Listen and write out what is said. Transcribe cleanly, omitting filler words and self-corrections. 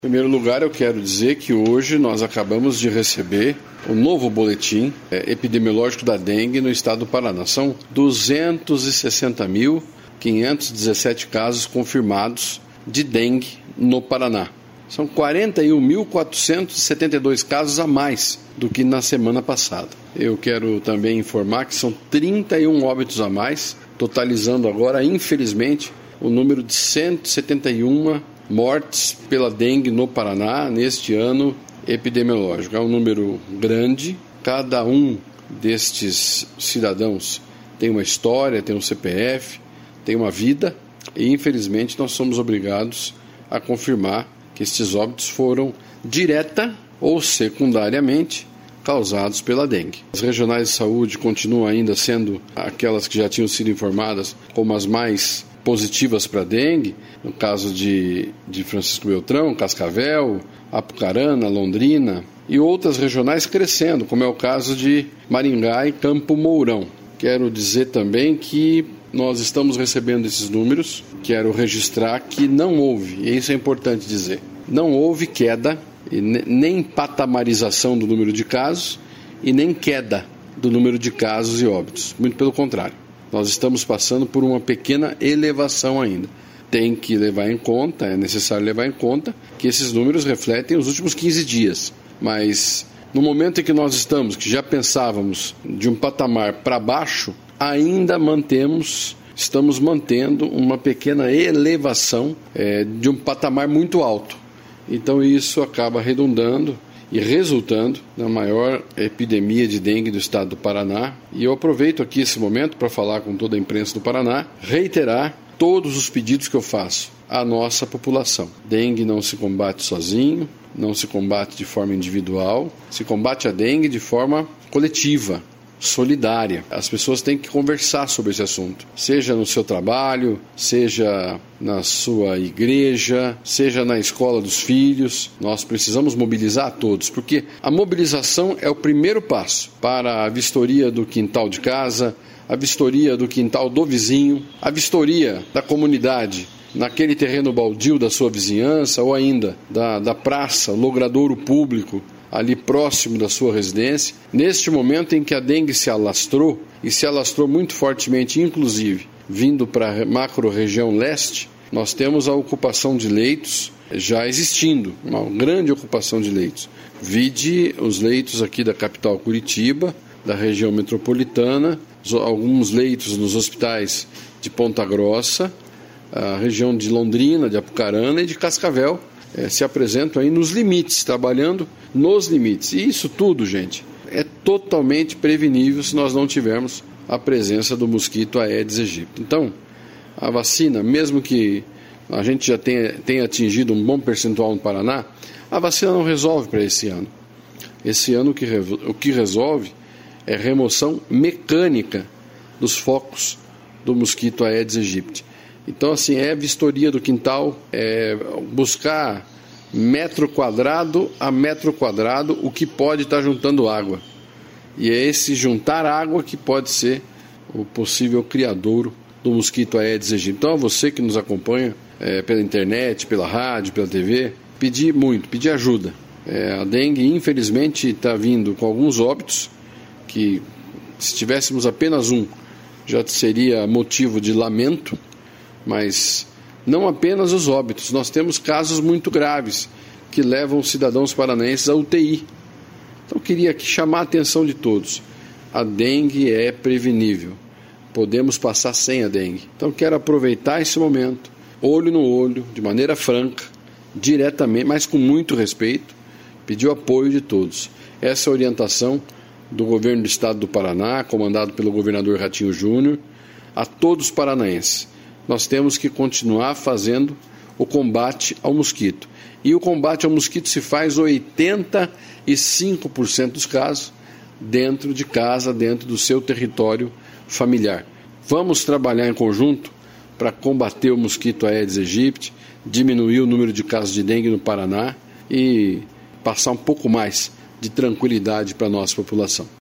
Em primeiro lugar, eu quero dizer que hoje nós acabamos de receber o novo boletim epidemiológico da dengue no estado do Paraná. São 260.517 casos confirmados de dengue no Paraná. São 41.472 casos a mais do que na semana passada. Eu quero também informar que são 31 óbitos a mais, totalizando agora, infelizmente, o número de 171 mortes pela dengue no Paraná neste ano epidemiológico. É um número grande. Cada um destes cidadãos tem uma história, tem um CPF, tem uma vida e, infelizmente, nós somos obrigados a confirmar que estes óbitos foram direta ou secundariamente causados pela dengue. As regionais de saúde continuam ainda sendo aquelas que já tinham sido informadas como as mais positivas para a dengue, no caso de Francisco Beltrão, Cascavel, Apucarana, Londrina e outras regionais crescendo, como é o caso de Maringá e Campo Mourão. Quero dizer também que nós estamos recebendo esses números, quero registrar que não houve, e isso é importante dizer, não houve queda, nem patamarização do número de casos e nem queda do número de casos e óbitos, muito pelo contrário. Nós estamos passando por uma pequena elevação ainda. Tem que levar em conta, é necessário levar em conta que esses números refletem os últimos 15 dias. Mas no momento em que nós estamos, que já pensávamos de um patamar para baixo, ainda estamos mantendo uma pequena elevação de um patamar muito alto. Então isso acaba redundando e resultando na maior epidemia de dengue do estado do Paraná. E eu aproveito aqui esse momento para falar com toda a imprensa do Paraná, reiterar todos os pedidos que eu faço à nossa população. Dengue não se combate sozinho, não se combate de forma individual, se combate a dengue de forma coletiva, solidária. As pessoas têm que conversar sobre esse assunto, seja no seu trabalho, seja na sua igreja, seja na escola dos filhos. Nós precisamos mobilizar a todos, porque a mobilização é o primeiro passo para a vistoria do quintal de casa, a vistoria do quintal do vizinho, a vistoria da comunidade naquele terreno baldio da sua vizinhança ou ainda da praça, logradouro público, ali próximo da sua residência. Neste momento em que a dengue se alastrou, e se alastrou muito fortemente, inclusive vindo para a macro-região leste, nós temos a ocupação de leitos já existindo, uma grande ocupação de leitos. Vide os leitos aqui da capital Curitiba, da região metropolitana, alguns leitos nos hospitais de Ponta Grossa, a região de Londrina, de Apucarana e de Cascavel, se apresentam aí nos limites, trabalhando nos limites. E isso tudo, gente, é totalmente prevenível se nós não tivermos a presença do mosquito Aedes aegypti. Então, a vacina, mesmo que a gente já tenha atingido um bom percentual no Paraná, a vacina não resolve para esse ano. Esse ano o que resolve é remoção mecânica dos focos do mosquito Aedes aegypti. Então, assim, é vistoria do quintal, é buscar metro quadrado a metro quadrado o que pode estar juntando água. E é esse juntar água que pode ser o possível criadouro do mosquito Aedes aegypti. Então, a você que nos acompanha pela internet, pela rádio, pela TV, pedir ajuda. A dengue, infelizmente, está vindo com alguns óbitos, que se tivéssemos apenas um, já seria motivo de lamento. Mas não apenas os óbitos, nós temos casos muito graves que levam cidadãos paranaenses à UTI. Então eu queria aqui chamar a atenção de todos. A dengue é prevenível, podemos passar sem a dengue. Então quero aproveitar esse momento, olho no olho, de maneira franca, diretamente, mas com muito respeito, pedir o apoio de todos. Essa é a orientação do governo do estado do Paraná, comandado pelo governador Ratinho Júnior, a todos os paranaenses. Nós temos que continuar fazendo o combate ao mosquito. E o combate ao mosquito se faz 85% dos casos dentro de casa, dentro do seu território familiar. Vamos trabalhar em conjunto para combater o mosquito Aedes aegypti, diminuir o número de casos de dengue no Paraná e passar um pouco mais de tranquilidade para a nossa população.